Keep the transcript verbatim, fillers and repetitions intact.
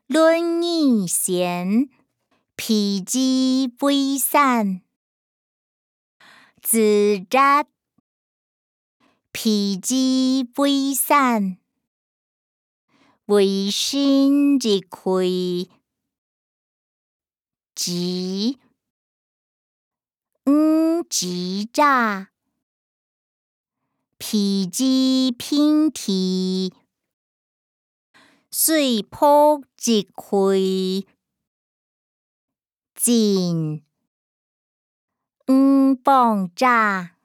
论语贤，否极为善。子曰：否极为善，为心日亏。急，吾急诈，否极平替。水泡日亏。进，吾帮诈。